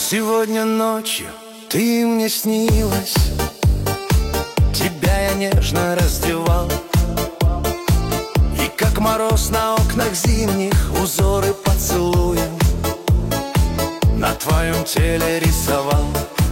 Сегодня ночью ты мне снилась, тебя я нежно раздевал, и как мороз на окнах зимних узоры поцелуем на твоем теле рисовал.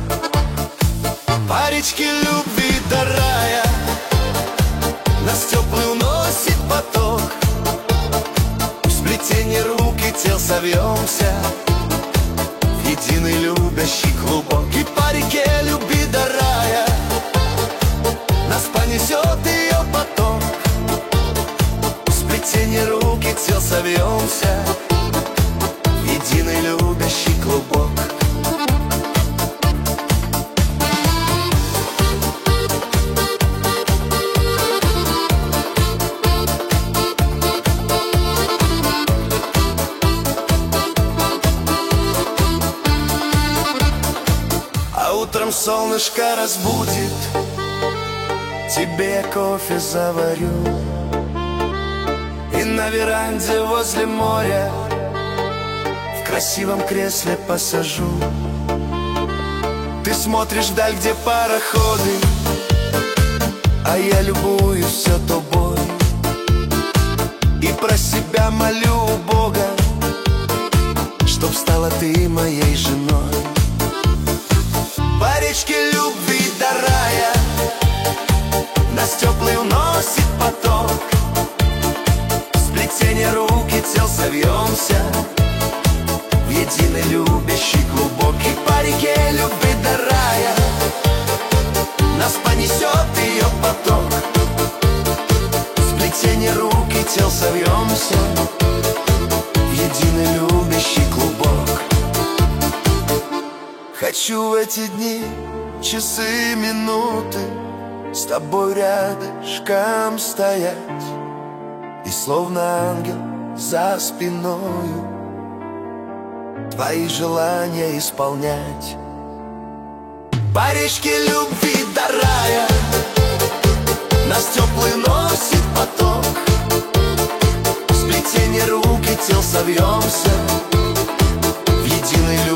По речке любви до рая нас теплый уносит поток, в сплетении рук и тел совьемся в единый любящий клубок. И по реке любви до рая нас понесет ее поток, в сплетении рук и тел совьемся в единый любящий клубок. Утром солнышко разбудит, тебе кофе заварю, и на веранде возле моря в красивом кресле посажу. Ты смотришь вдаль, где пароходы, а я любуюсь все тобой, и про себя молю у Бога, чтоб стала ты моей женой. По речке любви до рая нас теплый уносит поток, в сплетении рук и тел совьемся в единый любящий клубок. И по реке любви до рая нас понесет ее поток, в сплетении рук и тел совьемся в единый любящий клубок. Хочу в эти дни, часы, минуты с тобой рядышком стоять и словно ангел за спиною твои желания исполнять. По речке любви до рая нас теплый носит поток, в сплетении рук и тел совьемся в единый любящий